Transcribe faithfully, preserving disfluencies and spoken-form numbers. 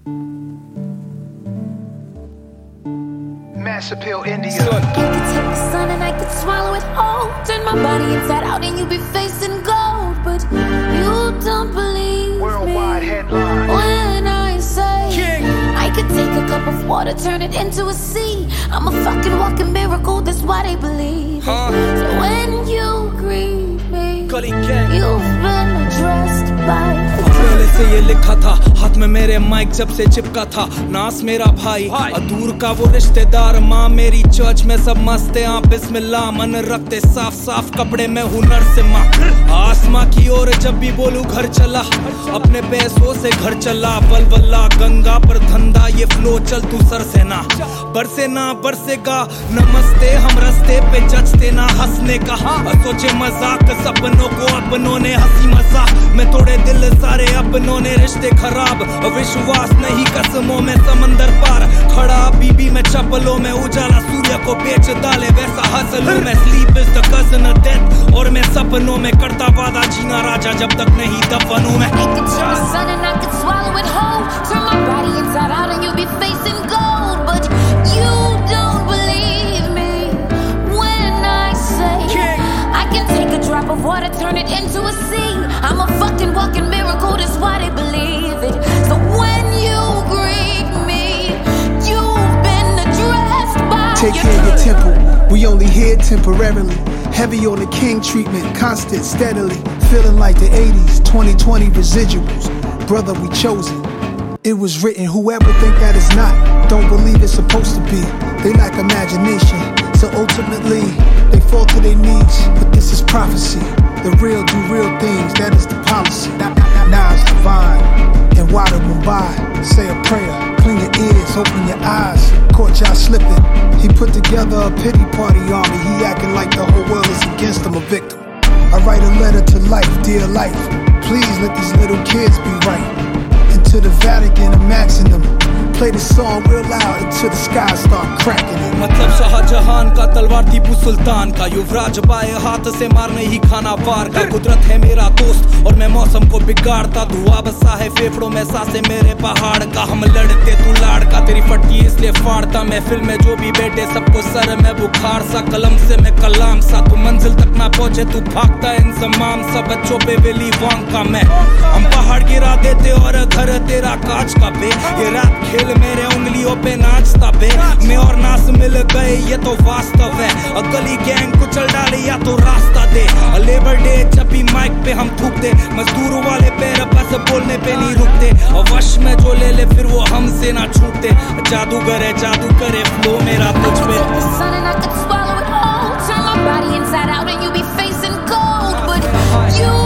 Mass Appeal, India. I could take the sun and I could swallow it whole. Turn my body inside out and you'd be facing gold. But you don't believe Worldwide me headline. when I say King. I could take a cup of water, turn it into a sea. I'm a fucking walking miracle, that's why they believe it. Huh? So when you greet me, Gully gang. you've been addressed by पहले से ये लिखा था, हाथ में मेरे mic जब से चिपका था। नास मेरा भाई और दूर का वो रिश्तेदार, माँ मेरी चर्च में सब मस्त हैं, बिस्मिल्लाह मन रखते साफ साफ कपड़े में हुनर से माँ। आसमां की ओर जब भी बोलूं घर चला, अपने पैसों से घर चला। वलवल्ला गंगा पर धंधा, ये फ्लो चल तू सर से ना बरसे ना बरसेगा। नमस्ते हम रस्ते पे जचते ना हंसने का, सोचे मजाक सपनों को अपनों ने हंसी मजाक में तोड़े दिल सारे अपनों ने रिश्ते खराब। विश्वास नहीं कसमों में समंदर पार खड़ा, बीबी में चप्पलों में उजाला सूर्य को बेच डाले वैसा हसलूं मैं। Sleep is the cousin of death और मैं सपनों में करता वादा जीना राजा जब तक नहीं दफनों में। I could turn the sun and I could swallow it whole. Turn my body inside out and you'll be facing gold. But you don't believe me when I say King. I can take a drop of water, turn it into a sea. I'm a fucking walking miracle, that's why they believe it. So when you greet me, you've been addressed by Take your care of your truth. temple, we only here temporarily. Heavy on the king treatment, constant, steadily. Feeling like the eighties, twenty twenty residuals. Brother, we chosen. It was written, whoever think that is not, don't believe it's supposed to be. They lack imagination, so ultimately, they fall to their knees. But this is prophecy. The real do real things, that is the policy. Now it's divine. And Wada Mumbai, say a prayer. Clean your ears, open your eyes. Caught y'all slipping. He put together a pity party on me. He acting like the whole world is against him, a victim. I write a letter to life, dear life. Please let these little kids be right. Into the Vatican, I'm asking them. Play the song real loud until the sky start cracking it. मतलब शाहजहान का तलवार टीपू सुल्तान का, युवराज बाए हाथ से मारने ही खाना वार का। कुदरत है मेरा दोस्त और मैं मौसम को बिगाड़ता, धुआं बसा है फेफड़ों में सांसें मेरे पहाड़ का। हम लड़ते तू लाड़ का, तेरी फटकी इसलिए फाड़ता मैं। फिल्म में जो भी बैठे सबको सर में बुखार सा, कलम से मैं कलाम सा। तू मंजिल तक ना पहुंचे तू भागता इंजमाम सा, बच्चों पे वेली वांग का मैं। हम पहाड़ गिरा देते और घर तेरा कांच का बे, ये रात खेल मेरे उंगलियों पे नाचता बे। मैं और नास मिल गए ये तो वास्तव है, गली गैंग कुचल डाले या तो रास्ता दे। लेबर डे जब भी माइक पे हम थूकते, मजदूर वाले पैर बस बोलने पे नहीं रुकते। वश में जो ले ले फिर वो हमसे ना छूटते। जादूगर है जादू करे फ्लो मेरा तुझ पे। I could take the sun and I could swallow it whole. Turn my body inside out and you'll be facing gold. But you